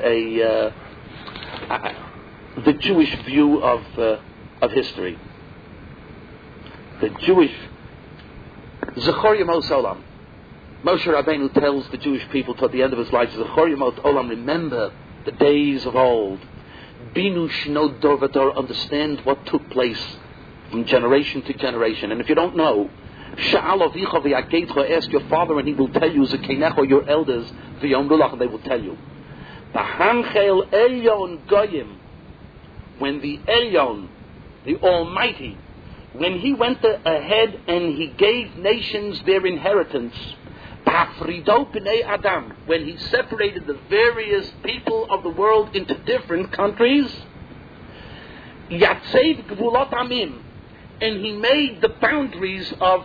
the Jewish view of history. The Jewish Zechor Yemos Olam. Moshe Rabbeinu tells the Jewish people toward the end of his life, Zechor Yemos Olam, remember the days of old. Binu Shnod Dor Vador, understand what took place from generation to generation. And if you don't know, Sha'al Avicha v'Yageitcha, ask your father and he will tell you, Zekenecha, your elders, v'Yomrulach, and they will tell you. B'Hanchel Elyon Goyim, when the Elyon, the Almighty, when he went ahead and he gave nations their inheritance, B'Afrido B'nei Adam, when he separated the various people of the world into different countries, Yatsev Gvulot Amim, and he made the boundaries of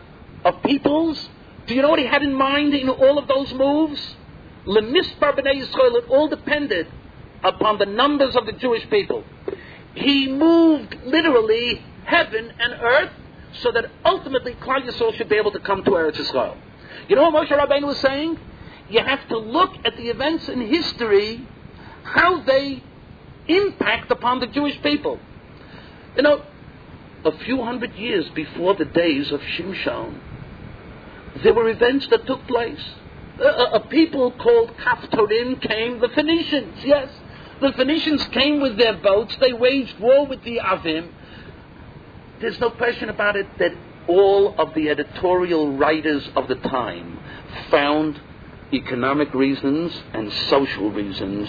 peoples. Do you know what he had in mind in all of those moves? Lemispar B'nei Yisrael, it all depended upon the numbers of the Jewish people. He moved literally heaven and earth so that ultimately Klal Yisrael should be able to come to Eretz Yisrael. You know what Moshe Rabbeinu was saying? You have to look at the events in history, how they impact upon the Jewish people. You know, a few hundred years before the days of Shimshon, there were events that took place. A people called Kaftorim came, the Phoenicians, yes. The Phoenicians came with their boats, they waged war with the Avim. There's no question about it that all of the editorial writers of the time found economic reasons and social reasons,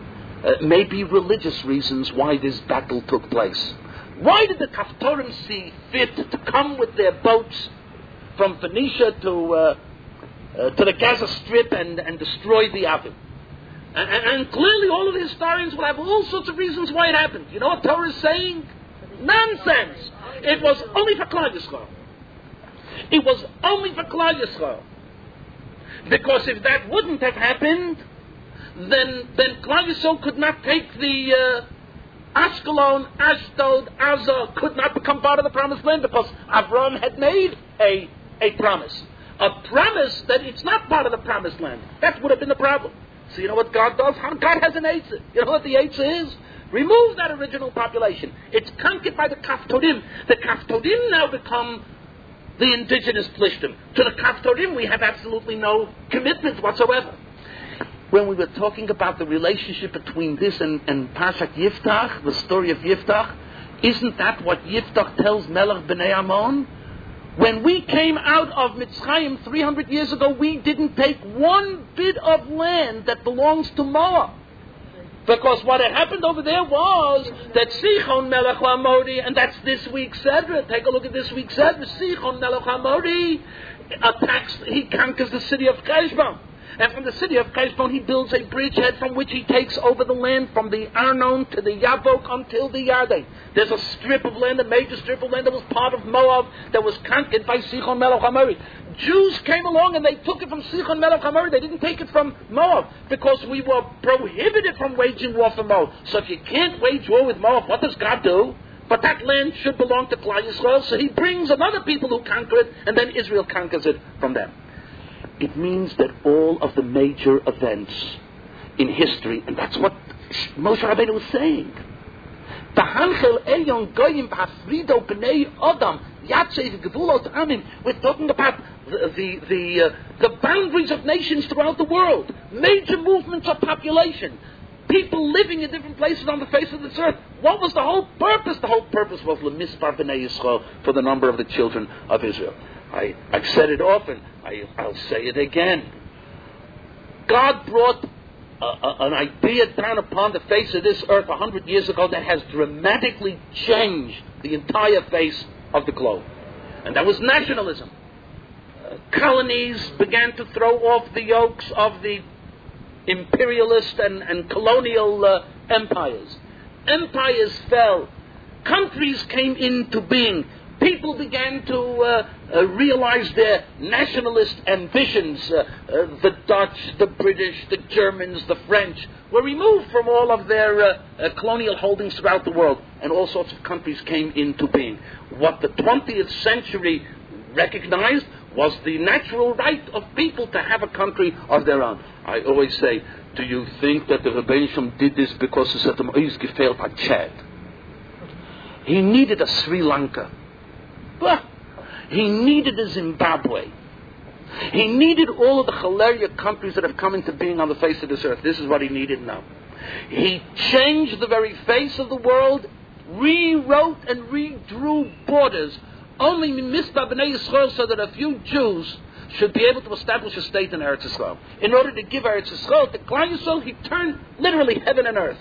maybe religious reasons why this battle took place. Why did the Kaftorim see fit to come with their boats from Phoenicia to the Gaza Strip and destroy the Avim? And clearly all of the historians will have all sorts of reasons why it happened. You know what Torah is saying? Nonsense! It was only for Klal Yisrael. It was only for Klal Yisrael. Because if that wouldn't have happened, then Klal Yisrael could not take the Ashkelon, Ashdod, Azor could not become part of the Promised Land because Avram had made a promise. A promise that it's not part of the Promised Land. That would have been the problem. So you know what God does? God has an Eitzah. You know what the Eitzah is? Remove that original population. It's conquered by the Kaftorim. The Kaftorim now become the indigenous Plishtim. To the Kaftorim we have absolutely no commitment whatsoever. When we were talking about the relationship between this and Parshat Yiftach, the story of Yiftach, isn't that what Yiftach tells Melech B'nai Ammon? When we came out of Mitzrayim 300 years ago, we didn't take one bit of land that belongs to Moab. Because what had happened over there was that Sichon Melech HaMori, and that's this week's Sedra. Take a look at this week's Sedra. Sichon Melech HaMori he conquers the city of Cheshbon. And from the city of Cheshbon, he builds a bridgehead from which he takes over the land from the Arnon to the Yabok until the Yarden. There's a strip of land, a major strip of land that was part of Moab that was conquered by Sichon Melech HaMori. Jews came along and they took it from Sichon Melech HaMori. They didn't take it from Moab because we were prohibited from waging war for Moab. So if you can't wage war with Moab, what does God do? But that land should belong to Klal Yisrael, so he brings another people who conquer it, and then Israel conquers it from them. It means that all of the major events in history, and that's what Moshe Rabbeinu was saying. We're talking about the boundaries of nations throughout the world, major movements of population, people living in different places on the face of this earth. What was the whole purpose? The whole purpose was Lemispar B'nai Yisrael, for the number of the children of Israel. I've said it often. I'll say it again. God brought an idea down upon the face of this earth 100 years ago that has dramatically changed the entire face of the globe. And that was nationalism. Colonies began to throw off the yokes of the imperialist and colonial empires. Empires fell. Countries came into being. People began to realized their nationalist ambitions. The Dutch, the British, the Germans, the French were removed from all of their colonial holdings throughout the world, and all sorts of countries came into being. What the 20th century recognized was the natural right of people to have a country of their own. I always say, do you think that the Rebbeinu Shalom did this because he said, he's gefehlt at Chad? He needed a Sri Lanka. He needed a Zimbabwe. He needed all of the Hilaria countries that have come into being on the face of this earth. This is what he needed now. He changed the very face of the world, rewrote and redrew borders, only Mizpah B'nai Yisrael, so that a few Jews should be able to establish a state in Eretz Yisrael. In order to give Eretz Yisrael to Klal Yisrael, he turned literally heaven and earth.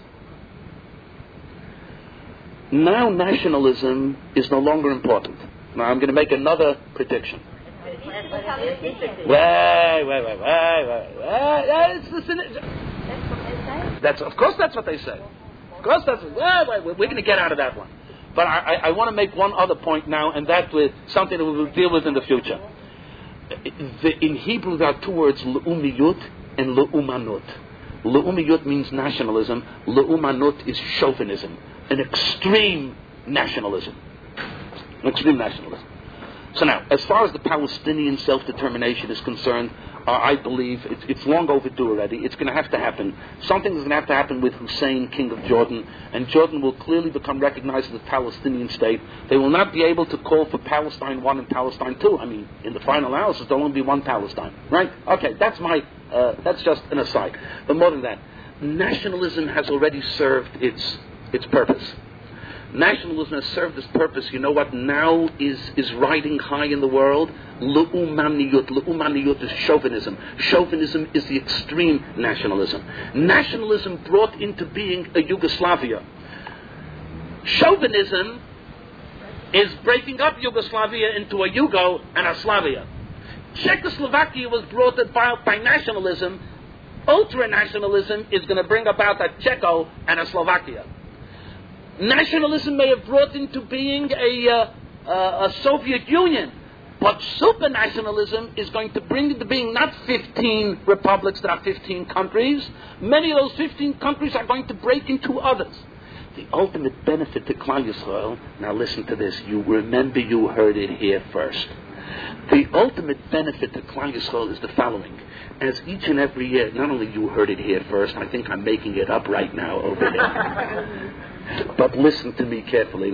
Now nationalism is no longer important. Now I'm going to make another prediction. That's of course that's what they say. Of course that's we're going to get out of that one. But I want to make one other point now, and that with something that we will deal with in the future. In Hebrew there are two words, le'umiyut and le'umanut. Le'umiyut means nationalism. Le'umanut is chauvinism, an extreme nationalism. Extreme nationalism. So now, as far as the Palestinian self-determination is concerned, I believe it's long overdue already. It's going to have to happen. Something is going to have to happen with Hussein, king of Jordan, and Jordan will clearly become recognized as a Palestinian state. They will not be able to call for Palestine 1 and Palestine 2. I mean, in the final analysis, there'll only be one Palestine, right? Okay, that's just an aside. But more than that, nationalism has already served its purpose. Nationalism has served its purpose. You know what now is riding high in the world? Le'umaniyut. Le'umaniyut is chauvinism. Chauvinism is the extreme nationalism. Nationalism brought into being a Yugoslavia. Chauvinism is breaking up Yugoslavia into a Yugo and a Slavia. Czechoslovakia was brought about by nationalism. Ultra-nationalism is going to bring about a Czecho and a Slovakia. Nationalism may have brought into being a Soviet Union, but supranationalism is going to bring into being not 15 republics that are 15 countries. Many of those 15 countries are going to break into others. The ultimate benefit to Klal Yisrael, now listen to this, you remember you heard it here first. The ultimate benefit to Klal Yisrael is the following. As each and every year, not only you heard it here first, I think I'm making it up right now over here. But listen to me carefully.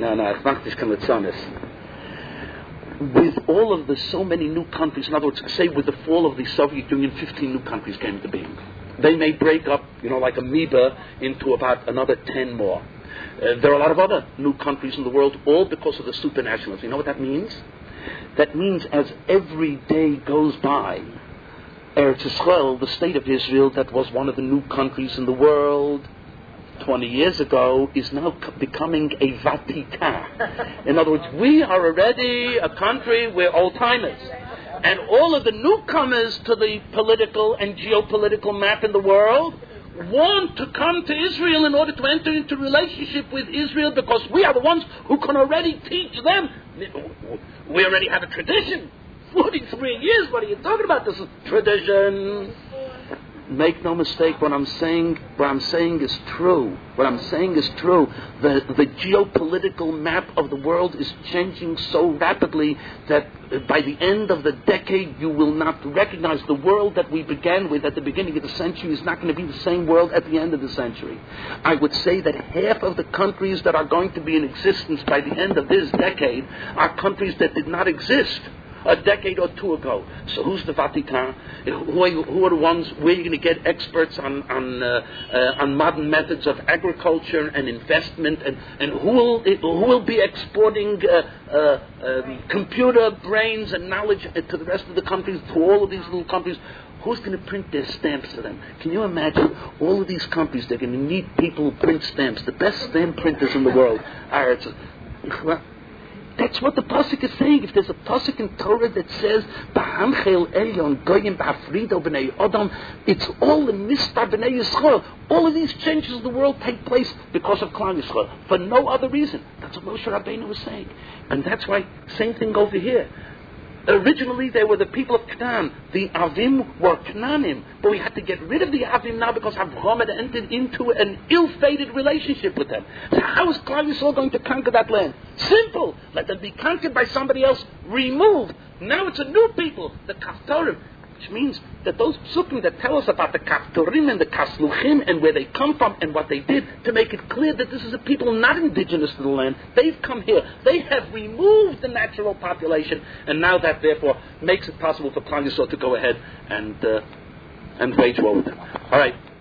With all of the so many new countries, in other words, say with the fall of the Soviet Union, 15 new countries came into being. They may break up, like amoeba, into about another 10 more. There are a lot of other new countries in the world, all because of the supranationalism. You know what that means? That means as every day goes by, Eretz Yisrael, the state of Israel, that was one of the new countries in the world 20 years ago, is now becoming a Vatika. In other words, we are already a country, we're old-timers. And all of the newcomers to the political and geopolitical map in the world want to come to Israel in order to enter into relationship with Israel, because we are the ones who can already teach them. We already have a tradition. 43 years, what are you talking about? This is tradition. Make no mistake, what I'm saying is true. What I'm saying is true. The geopolitical map of the world is changing so rapidly that by the end of the decade you will not recognize the world that we began with at the beginning of the century is not going to be the same world at the end of the century. I would say that half of the countries that are going to be in existence by the end of this decade are countries that did not exist a decade or two ago. So who's the Vatican? Who are the ones? Where are you going to get experts on modern methods of agriculture and investment? And who will be exporting computer brains and knowledge to the rest of the countries, to all of these little countries? Who's going to print their stamps for them? Can you imagine all of these countries? They're going to need people who print stamps. The best stamp printers in the world are. That's what the pasuk is saying. If there's a pasuk in Torah that says "B'hamchel Elyon Goyim B'Afrido B'nei Adam," it's all in Mizpah B'nei Yisrael. All of these changes of the world take place because of Klal Yisrael, for no other reason. That's what Moshe Rabbeinu was saying, and that's why same thing over here. Originally, they were the people of Canaan. The Avim were Canaanim. But we had to get rid of the Avim now because Avraham had entered into an ill-fated relationship with them. So how is Klal Yisrael going to conquer that land? Simple. Let them be conquered by somebody else. Removed. Now it's a new people, the Kaftorim. Which means that those psukim that tell us about the Kaftorim and the Kasluchim and where they come from and what they did, to make it clear that this is a people not indigenous to the land. They've come here. They have removed the natural population, and now that therefore makes it possible for Klal Yisrael to go ahead and wage war with them. All right.